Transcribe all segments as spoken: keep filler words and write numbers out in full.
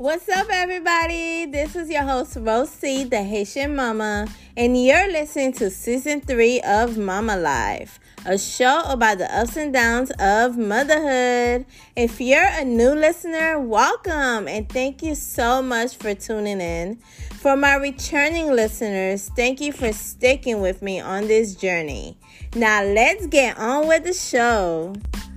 What's up, everybody? This is your host, Rosie, the Haitian Mama, and you're listening to Season three of Mama Life, a show about the ups and downs of motherhood. If you're a new listener, welcome, and thank you so much for tuning in. For my returning listeners, thank you for sticking with me on this journey. Now, let's get on with the show.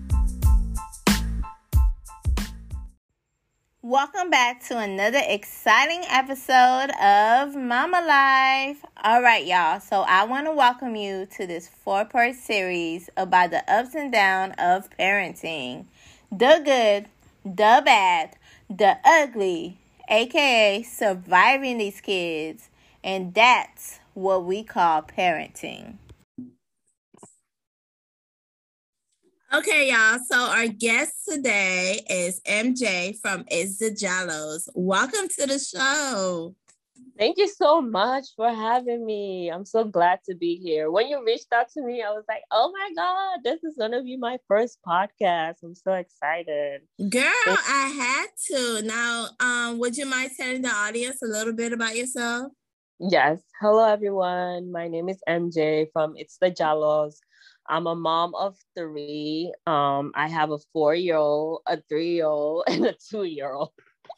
Welcome back to another exciting episode of Mama Life. All right, y'all. So I want to welcome you to this four-part series about the ups and downs of parenting. The good, the bad, the ugly, aka surviving these kids. And that's what we call parenting. Okay, y'all. So our guest today is M J from It's the Jallos. Welcome to the show. Thank you so much for having me. I'm so glad to be here. When you reached out to me, I was like, oh my God, this is going to be my first podcast. I'm so excited. Girl, I had to. Now, um, would you mind telling the audience a little bit about yourself? Yes. Hello, everyone. My name is M J from It's the Jallos. I'm a mom of three. Um, I have a four-year-old, a three-year-old, and a two-year-old.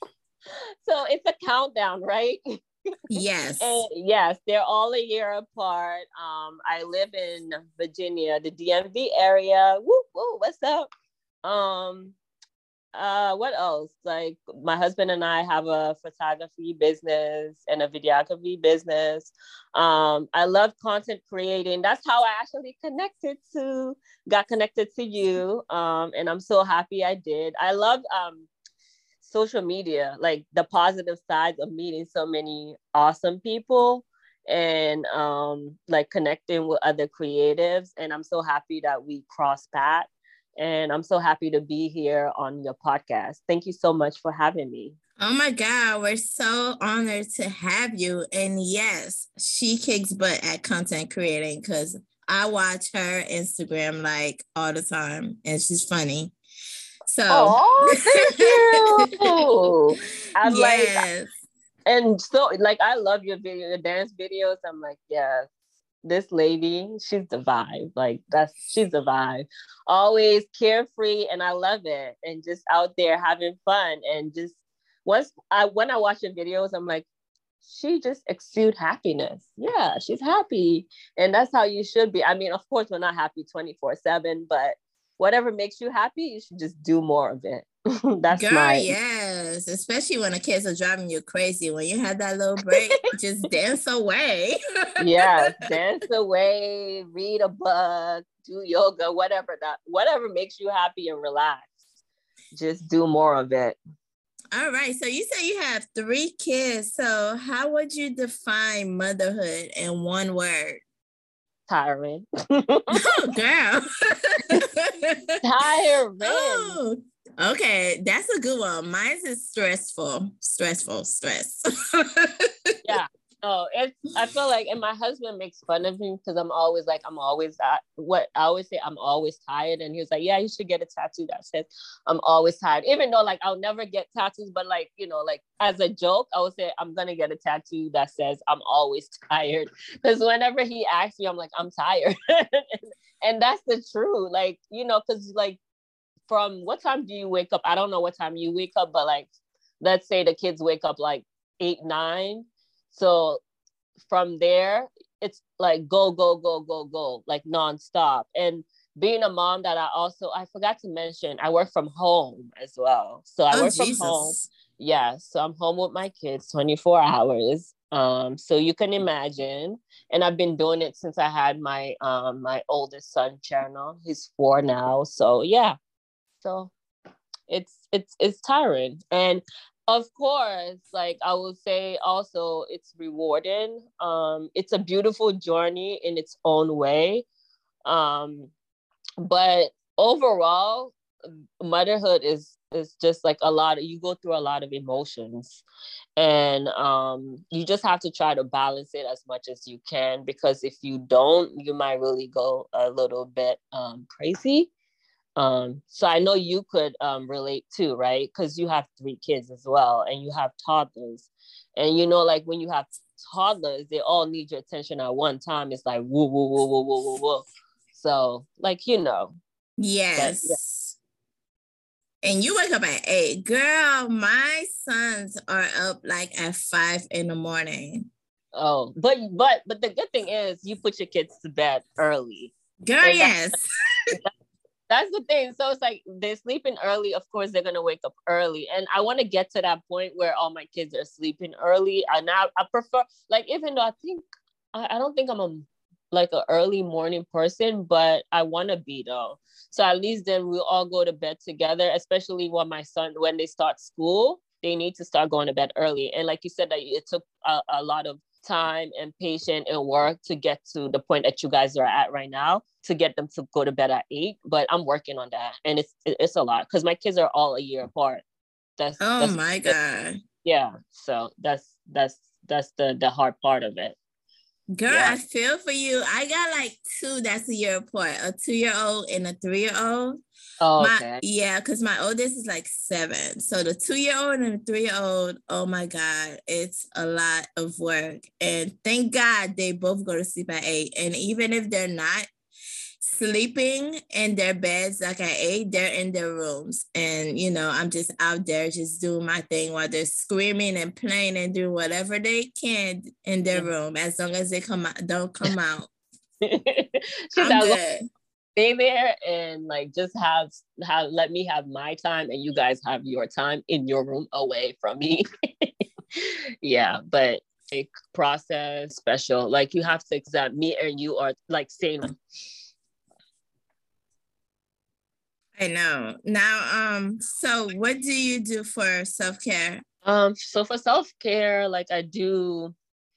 So it's a countdown, right? Yes. And yes, they're all a year apart. Um, I live in Virginia, the D M V area. Woo, woo, what's up? Um, uh, what else? Like my husband and I have a photography business and a videography business. Um, I love content creating. That's how I actually connected to, got connected to you. Um, and I'm so happy I did. I love um, social media, like the positive sides of meeting so many awesome people and um, like connecting with other creatives. And I'm so happy that we cross paths. And I'm so happy to be here on your podcast. Thank you so much for having me. Oh my God, we're so honored to have you. And yes, she kicks butt at content creating because I watch her Instagram like all the time and she's funny. So, oh, thank you. I'm yes. like, and so like, I love your video, your dance videos. I'm like, yes. This lady, she's the vibe. Like that's she's the vibe. Always carefree, and I love it. And just out there having fun. And just once I when I watch your videos, I'm like, she just exude happiness. Yeah, she's happy, and that's how you should be. I mean, of course, we're not happy twenty-four seven, but whatever makes you happy, you should just do more of it. That's Girl, my yes. Especially when the kids are driving you crazy. When you have that little break, just dance away. Yes, dance away, read a book, do yoga, whatever that, whatever makes you happy and relax. Just do more of it. All right. So you say you have three kids. So how would you define motherhood in one word? Tiring. Oh, girl. Tiring. Oh, okay. That's a good one. Mine is stressful. Stressful. Stress. Yeah. Oh, it's, I feel like, and my husband makes fun of me because I'm always like, I'm always, uh, what I always say, I'm always tired. And he was like, yeah, you should get a tattoo that says, I'm always tired. Even though like, I'll never get tattoos, but like, you know, like as a joke, I would say, I'm going to get a tattoo that says, I'm always tired. Because whenever he asks me, I'm like, I'm tired. and, and that's the truth. Like, you know, because like, from what time do you wake up? I don't know what time you wake up, but like, let's say the kids wake up like eight, nine. So from there, it's like go, go, go, go, go, like nonstop. And being a mom that I also, I forgot to mention, I work from home as well. So I oh, work Jesus. from home. Yeah. So I'm home with my kids twenty-four hours. Um, so you can imagine, and I've been doing it since I had my, um, my oldest son, Cherno. He's four now. So yeah. So it's, it's, it's tiring. And of course, like I will say also it's rewarding. Um, it's a beautiful journey in its own way. Um, but overall, motherhood is is just like a lot of, you go through a lot of emotions, and um, you just have to try to balance it as much as you can, because if you don't, you might really go a little bit um, crazy. Um, so I know you could um, relate too, right? Because you have three kids as well, and you have toddlers. And you know, like when you have toddlers, they all need your attention at one time. It's like woo, woo, woo, woo, woo, woo, woo. So, like, you know. Yes. But, yeah. And you wake up at eight. Girl, my sons are up like at five in the morning. Oh, but but but the good thing is you put your kids to bed early. Girl, and yes. That's, that's the thing. So it's like they're sleeping early. Of course, they're gonna wake up early, and I want to get to that point where all my kids are sleeping early. And I, I prefer, like, even though I think I, I don't think I'm a like an early morning person, but I want to be though. So at least then we'll all go to bed together. Especially when my son, when they start school, they need to start going to bed early. And like you said, that it took a, a lot of time and patience and work to get to the point that you guys are at right now, to get them to go to bed at eight. But I'm working on that, and it's it's a lot because my kids are all a year apart. That's oh that's, my god. Yeah, so that's that's that's the the hard part of it. Girl, yeah. I feel for you. I got like two that's a year apart, a two-year-old and a three-year-old. Oh, my, okay. Yeah, because my oldest is like seven. So the two-year-old and the three-year-old, oh my God, it's a lot of work. And thank God they both go to sleep at eight. And even if they're not sleeping in their beds like at eight, they're in their rooms. And, you know, I'm just out there just doing my thing while they're screaming and playing and doing whatever they can in their room, as long as they come out, don't come out. I'm good. Stay there and like just have have let me have my time and you guys have your time in your room away from me. Yeah, but like process special, like you have to accept me and you are like same. I know. Now, um, so what do you do for self-care? Um, so for self-care, like I do,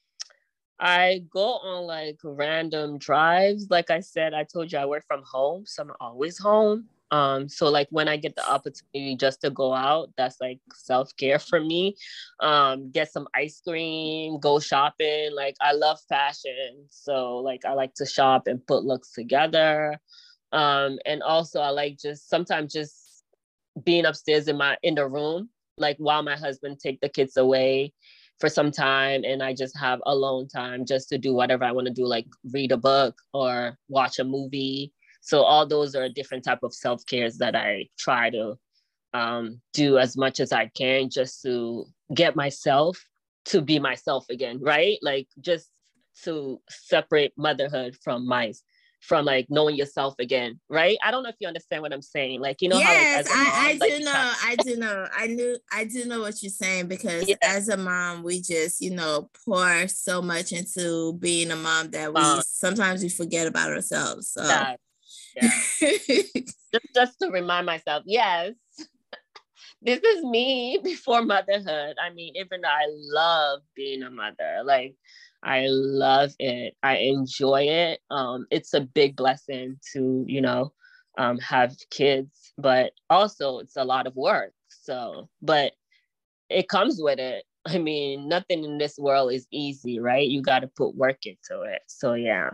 I go on like random drives. Like I said, I told you I work from home, so I'm always home. Um, so like when I get the opportunity just to go out, that's like self-care for me. Um, get some ice cream, go shopping. Like I love fashion. So like I like to shop and put looks together. Um, and also I like just sometimes just being upstairs in my in the room, like while my husband take the kids away for some time, and I just have alone time just to do whatever I want to do, like read a book or watch a movie. So all those are different type of self-cares that I try to um, do as much as I can, just to get myself to be myself again, right? Like just to separate motherhood from my from like knowing yourself again, right? I don't know if you understand what I'm saying. Like, you know, yes, how like, I, mom, I like, do know. Have- I do know. I knew. I do know what you're saying, because yeah. As a mom, we just, you know, pour so much into being a mom that we um, sometimes we forget about ourselves. So, yeah. yeah. just, just to remind myself, yes, this is me before motherhood. I mean, even though I love being a mother, like, I love it. I enjoy it. Um, it's a big blessing to, you know, um, have kids, but also it's a lot of work. So, but it comes with it. I mean, nothing in this world is easy, right? You got to put work into it. So, yeah.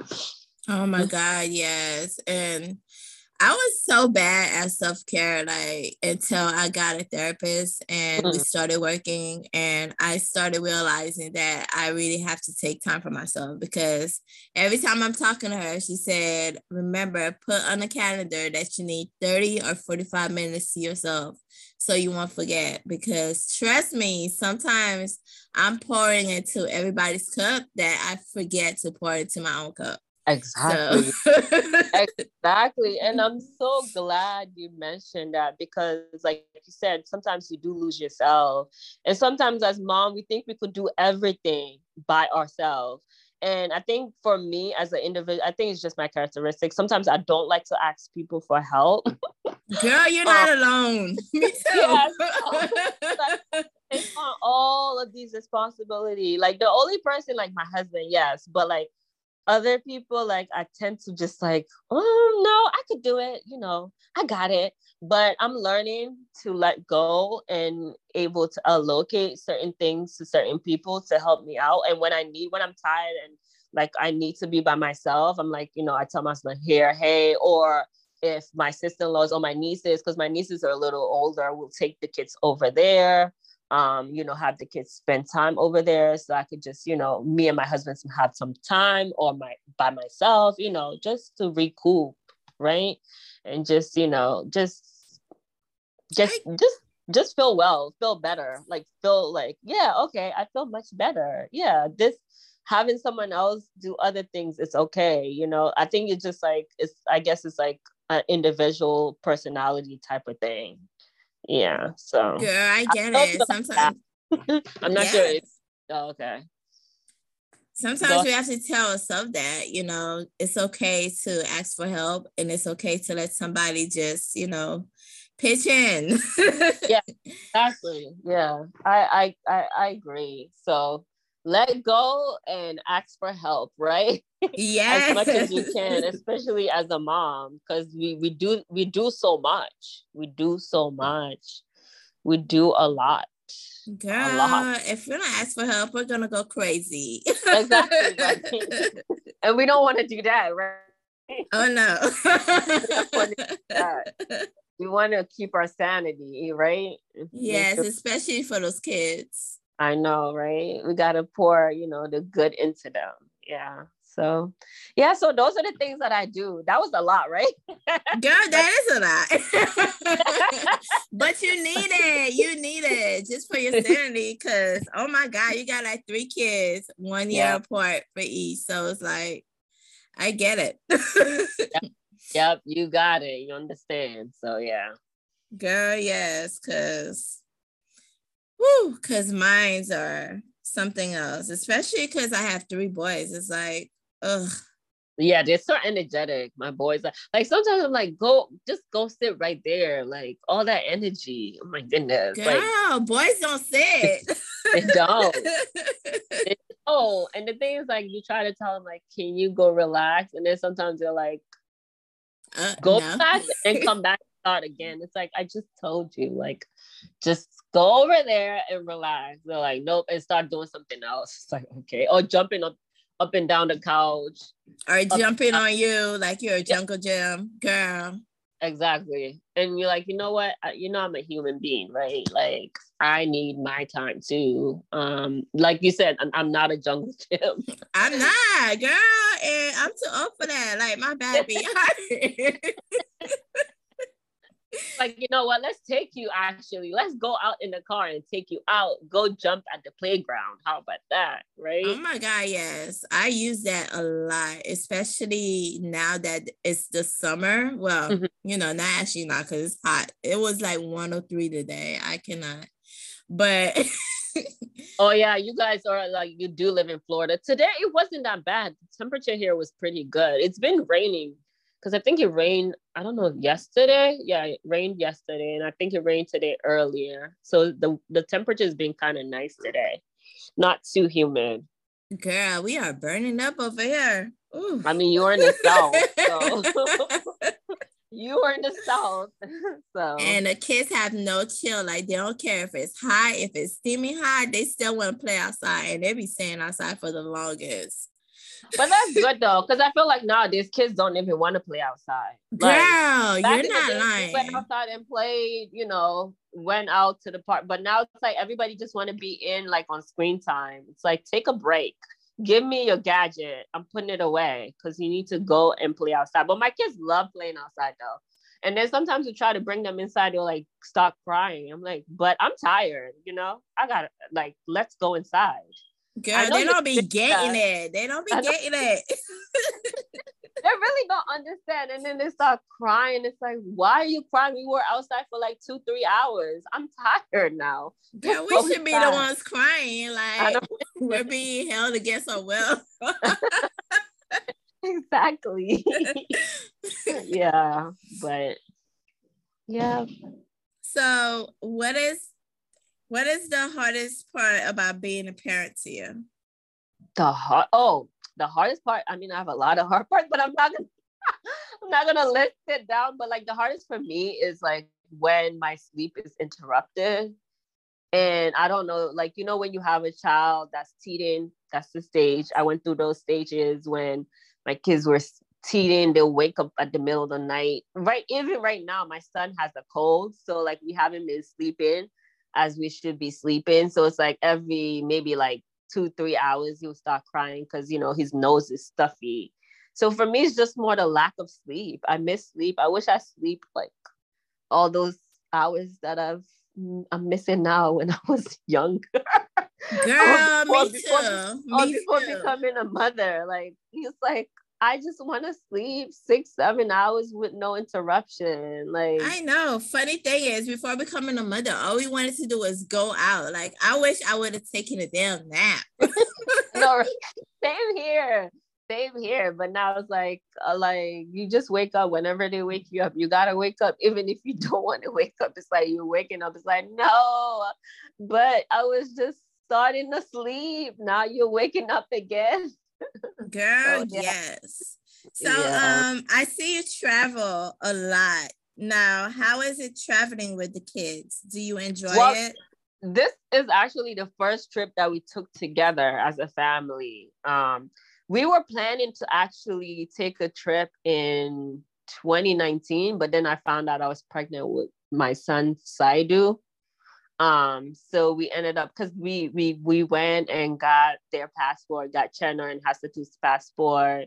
Oh my God, yes. And I was so bad at self-care, like, until I got a therapist and we started working, and I started realizing that I really have to take time for myself, because every time I'm talking to her, she said, remember, put on a calendar that you need thirty or forty-five minutes to yourself so you won't forget, because trust me, sometimes I'm pouring into everybody's cup that I forget to pour into my own cup. Exactly. So. Exactly. And I'm so glad you mentioned that, because like you said, sometimes you do lose yourself. And sometimes as mom, we think we could do everything by ourselves. And I think for me as an individual, I think it's just my characteristic. Sometimes I don't like to ask people for help. Girl, you're not um, alone. Me too. Yeah, so, like, it's on all of these responsibility. Like the only person, like my husband, yes, but like other people, like I tend to just like, oh no, I could do it, you know, I got it. But I'm learning to let go and able to allocate certain things to certain people to help me out. And when I need, when I'm tired and like I need to be by myself, I'm like, you know, I tell my husband here, hey, or if my sister-in-laws or my nieces, because my nieces are a little older, will take the kids over there. Um, you know, have the kids spend time over there, so I could just, you know, me and my husband have some time, or my by myself, you know, just to recoup, right? And just, you know, just just just just feel well, feel better, like feel like, yeah, okay, I feel much better. Yeah, this having someone else do other things, it's okay, you know. I think it's just like, it's, I guess it's like an individual personality type of thing. Yeah, so Girl, I get I it. Sometimes, I'm not sure if, yes. oh, okay. Sometimes Go. we have to tell ourselves that, you know, it's okay to ask for help, and it's okay to let somebody just, you know, pitch in. Yeah, exactly. Yeah, I, I I I agree. So let go and ask for help, right? As Yes. much as you can, especially as a mom, because we we do we do so much. We do so much. We do a lot. A lot. Girl, if you're not ask for help, we're gonna go crazy. Exactly, right. And we don't want to do that, right? Oh no. We don't want to do that. We want to keep our sanity, right? Make Yes, sure. especially for those kids. I know, right? We got to pour, you know, the good into them. Yeah. So, yeah. So those are the things that I do. That was a lot, right? Girl, that is a lot. But you need it. You need it just for your sanity. Because, oh my God, you got like three kids, one year Yeah. apart for each. So it's like, I get it. Yep. Yep. You got it. You understand. So, yeah. Girl, yes. Because, whoo, because mines are something else, especially because I have three boys. It's like, ugh. Yeah, they're so energetic. My boys are like, sometimes I'm like, go, just go sit right there. Like all that energy. Oh my goodness. Girl, like boys don't sit. They don't. They don't. And the thing is, like, you try to tell them, like, can you go relax? And then sometimes they're like, uh, go no. relax and then come back and start again. It's like, I just told you, like, just go over there and relax. They're like, nope, and start doing something else. It's like, okay. Or jumping up up and down the couch. Or jumping up, on you like you're a jungle gym. Girl. Exactly. And you're like, you know what? I, you know, I'm a human being, right? Like, I need my time too. Um, like you said, I'm, I'm not a jungle gym. I'm not, girl. And I'm too old for that. Like, my bad be hard. Like, you know what? Let's take you, actually. Let's go out in the car and take you out. Go jump at the playground. How about that? Right? Oh my God, yes. I use that a lot, especially now that it's the summer. Well, mm-hmm. you know, not actually not because it's hot. It was like one oh three today. I cannot. But oh yeah, you guys are like, you do live in Florida. Today it wasn't that bad. The temperature here was pretty good. It's been raining because I think it rained, I don't know, yesterday. Yeah, it rained yesterday, and I think it rained today earlier. So the, the temperature has been kind of nice today. Not too humid. Girl, we are burning up over here. Ooh. I mean, you're in the South, so you are in the South. So and the kids have no chill. Like, they don't care if it's hot, if it's steamy hot, they still want to play outside, and they be staying outside for the longest. But that's good though, because I feel like nowadays kids don't even want to play outside. Girl, like, you're not lying. We went outside and played, you know, went out to the park. But now it's like everybody just want to be in, like, on screen time. It's like, take a break. Give me your gadget. I'm putting it away because you need to go and play outside. But my kids love playing outside though. And then sometimes we try to bring them inside, they'll like stop crying. I'm like, but I'm tired, you know? I gotta, like, let's go inside. Girl, they don't be getting that. it. They don't be getting it. They really don't understand. And then they start crying. It's like, why are you crying? We were outside for like two, three hours. I'm tired now. Girl, we should be the ones crying. Like, we're being held against our will. Exactly. Yeah, but yeah. So what is what is the hardest part about being a parent to you? The hard oh, the hardest part. I mean, I have a lot of hard parts, but I'm not gonna I'm not gonna list it down. But like the hardest for me is like when my sleep is interrupted. And I don't know, like, you know, when you have a child that's teething, that's the stage. I went through those stages when my kids were teething. They'll wake up at the middle of the night. Right, even right now, my son has a cold, so like we haven't been sleeping as we should be sleeping. So it's like every maybe like two, three hours, he'll start crying because you know his nose is stuffy. So for me, it's just more the lack of sleep. I miss sleep. I wish I sleep like all those hours that I've I'm missing now when I was younger. Girl, or, or me before, too. or Me before too. becoming a mother. Like he's like, I just want to sleep six, seven hours with no interruption. Like I know. Funny thing is, before becoming a mother, all we wanted to do was go out. Like I wish I would have taken a damn nap. no, same here. Same here, but now it's like, uh, like you just wake up whenever they wake you up. You gotta wake up, even if you don't want to wake up. It's like you're waking up. It's like no, but I was just starting to sleep. Now you're waking up again. Girl, so, yeah. yes. So, yeah. um, I see you travel a lot now. How is it traveling with the kids? Do you enjoy well, it? This is actually the first trip that we took together as a family. Um. We were planning to actually take a trip in twenty nineteen, but then I found out I was pregnant with my son, Saidu. Um, so we ended up, because we we we went and got their passport, got Chenna and Hasatu's passport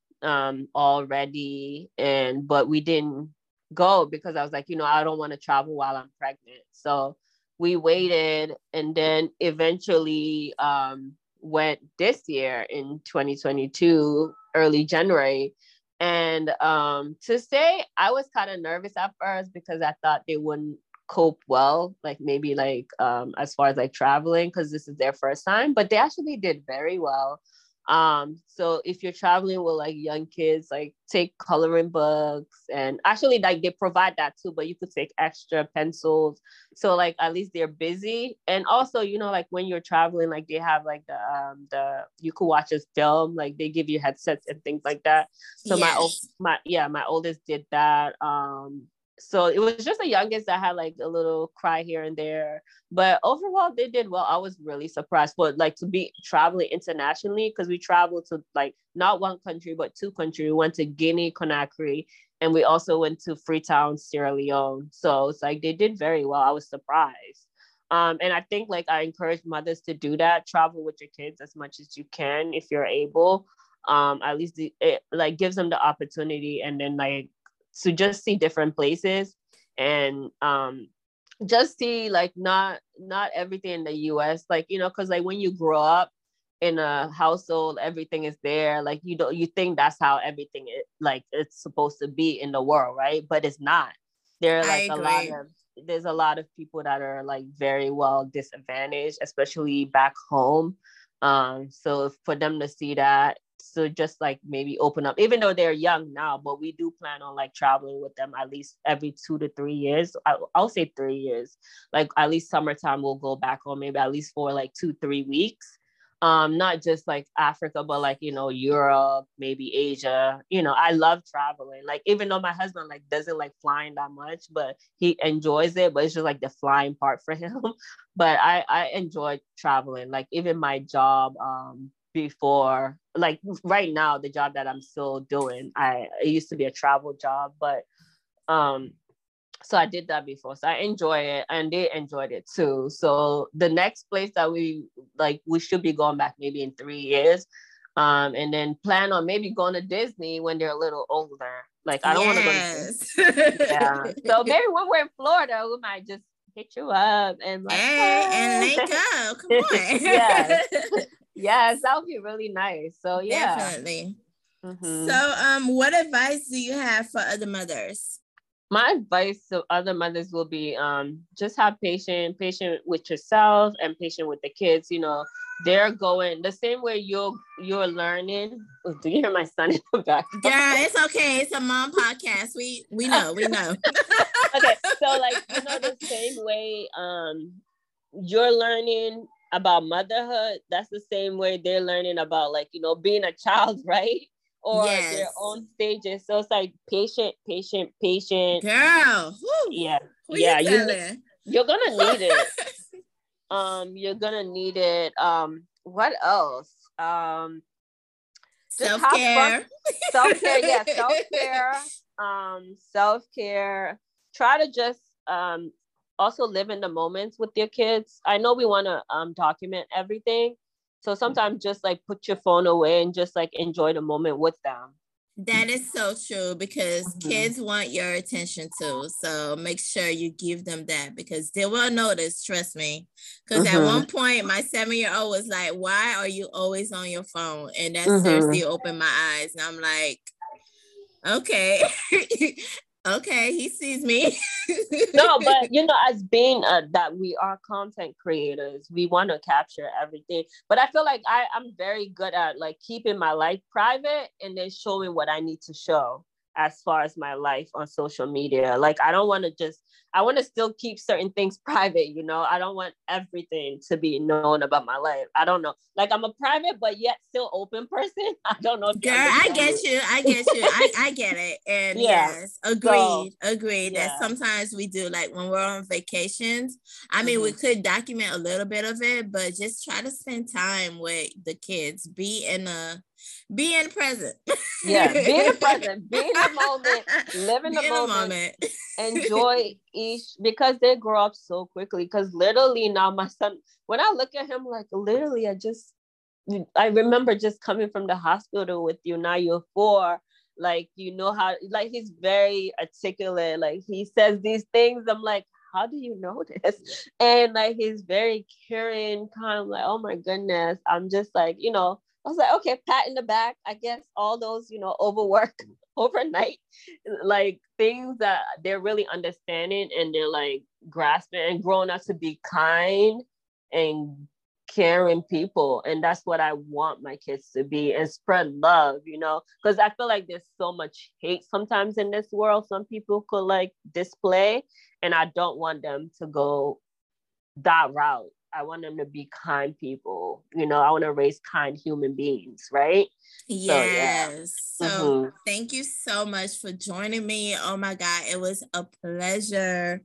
um, already, and but we didn't go because I was like, you know, I don't want to travel while I'm pregnant. So we waited, and then eventually um, went this year in twenty twenty-two, early January. And um, to say, I was kind of nervous at first because I thought they wouldn't cope well, like maybe like um, as far as like traveling, because this is their first time, but they actually did very well. Um, so if you're traveling with like young kids, like take coloring books, and actually like they provide that too, but you could take extra pencils. So like at least they're busy. And also, you know, like when you're traveling, like they have like the um the you could watch a film, like they give you headsets and things like that. So Yes. my my yeah, my oldest did that. Um so it was just the youngest that had like a little cry here and there, but overall they did well. I was really surprised, but like to be traveling internationally, because we traveled to like not one country but two countries. We went to Guinea Conakry, and we also went to Freetown, Sierra Leone. So it's like they did very well. I was surprised. Um, and I think like I encourage mothers to do that, travel with your kids as much as you can if you're able. Um, at least the, it like gives them the opportunity, and then like to just see different places, and um just see like not not everything in the U S, like, you know, because like when you grow up in a household, everything is there, like you don't you think that's how everything is, like it's supposed to be in the world, right? But it's not. There are I like a lot agree. of there's a lot of people that are like very well disadvantaged, especially back home. Um so for them to see that, so just like maybe open up, even though they're young now, but we do plan on like traveling with them at least every two to three years. I, I'll say three years, like at least summertime we'll go back home, maybe at least for like two three weeks. Um not just like Africa, but like, you know, Europe, maybe Asia. You know, I love traveling, like even though my husband like doesn't like flying that much, but he enjoys it, but it's just like the flying part for him. But i i enjoy traveling, like even my job, um before, like right now, the job that I'm still doing, I it used to be a travel job, but um so I did that before, so I enjoy it, and they enjoyed it too. So the next place that we like we should be going back maybe in three years, um and then plan on maybe going to Disney when they're a little older. Like I don't want to go to Disney. Yes. Yeah, so maybe when we're in Florida, we might just hit you up and like, Hey, and hey. link up. Come Yes. on. Yes, that would be really nice. So yeah. Definitely. So, Mm-hmm. um, what advice do you have for other mothers? My advice to other mothers will be um just have patience, patient with yourself and patient with the kids. You know, they're going the same way you're you're learning. Oh, do you hear my son in the background? Girl, it's okay. It's a mom podcast. We we know, we know. Okay, so like, you know, the same way um you're learning about motherhood, that's the same way they're learning about, like, you know, being a child, right? Or their Yes. own stages. So it's like patient, patient, patient. Girl, whew, Yeah, who yeah. you You need, telling? you're gonna need it. Um, you're gonna need it. Um, what else? Um, just self care. Self care, yeah, self care. Um, self care. Try to just um also live in the moments with your kids. I know we want to um document everything, so sometimes just like put your phone away and just like enjoy the moment with them. That is so true, because mm-hmm. kids want your attention too. So make sure you give them that, because they will notice, trust me. Because mm-hmm. at one point, my seven-year-old was like, why are you always on your phone? And that mm-hmm. seriously opened my eyes. And I'm like, okay. Okay, he sees me. No, but you know, as being uh, that we are content creators, we want to capture everything. But I feel like I, I'm very good at like keeping my life private and then showing what I need to show as far as my life on social media. Like, I don't want to just, I want to still keep certain things private, you know? I don't want everything to be known about my life. I don't know. Like, I'm a private, but yet still open person. I don't know. Girl, I get you. I get you. I, I get it. And yeah. yes, agreed. So, agreed. Yeah. That sometimes we do, like when we're on vacations, I mean, mm-hmm. we could document a little bit of it, but just try to spend time with the kids. Be in a, be in the present. Yeah, be in the present. Be in the moment. Live in the, in moment, the moment. Enjoy each, because they grow up so quickly. Because literally now my son, when I look at him, like literally I just, I remember just coming from the hospital with you. Now you're four. Like, you know how, like he's very articulate. Like he says these things. I'm like, how do you know this? And like he's very caring, kind of like, oh my goodness. I'm just like, you know, I was like, okay, pat in the back. I guess all those, you know, overwork overnight, like things that they're really understanding and they're like grasping and growing up to be kind and caring people. And that's what I want my kids to be, and spread love, you know, because I feel like there's so much hate sometimes in this world. Some people could like display, and I don't want them to go that route. I want them to be kind people. You know, I want to raise kind human beings, right? Yes. So, yeah. so mm-hmm. thank you so much for joining me. Oh my God, it was a pleasure.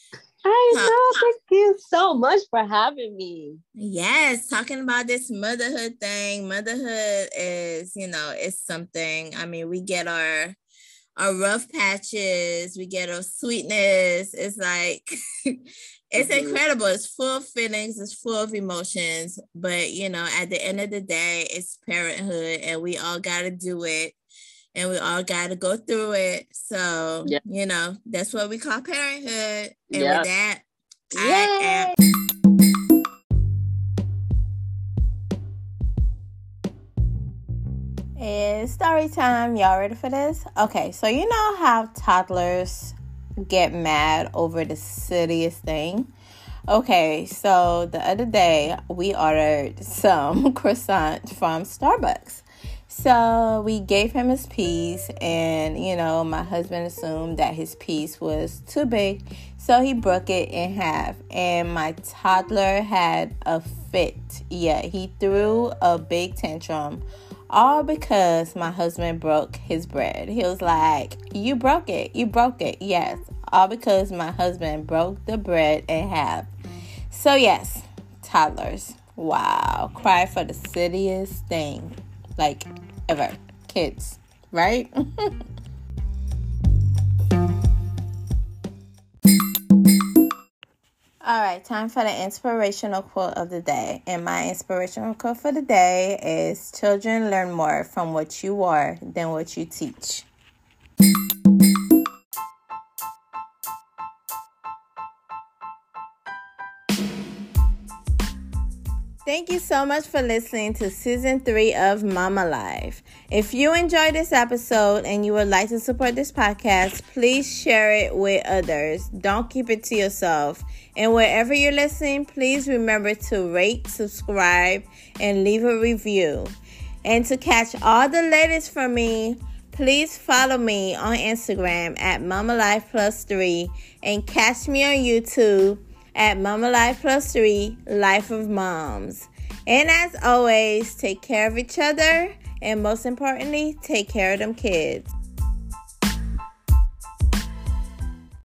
I know. Thank you so much for having me. Yes, talking about this motherhood thing. Motherhood is, you know, it's something. I mean, we get our our rough patches, we get our sweetness. It's like it's mm-hmm. incredible. It's full of feelings, it's full of emotions. But you know, at the end of the day, it's parenthood, and we all gotta do it. And we all got to go through it. So, yep. you know, that's what we call parenthood. And yep. with that, Yay! I am. It's story time. Y'all ready for this? Okay, so you know how toddlers get mad over the silliest thing? Okay, so the other day, we ordered some croissant from Starbucks. So we gave him his piece, and, you know, my husband assumed that his piece was too big, so he broke it in half, and my toddler had a fit. Yeah, he threw a big tantrum, all because my husband broke his bread. He was like, you broke it, you broke it. Yes, all because my husband broke the bread in half. So yes, toddlers, wow, cry for the silliest thing. Like, ever. Kids, right? All right, time for the inspirational quote of the day. And my inspirational quote for the day is, children learn more from what you are than what you teach. Thank you so much for listening to season three of Mama Life. If you enjoyed this episode and you would like to support this podcast, please share it with others. Don't keep it to yourself. And wherever you're listening, please remember to rate, subscribe, and leave a review. And to catch all the latest from me, please follow me on Instagram at Mama Life Plus Three, and catch me on YouTube at Mama Life Plus Three, Life of Moms. And as always, take care of each other, and most importantly, take care of them kids.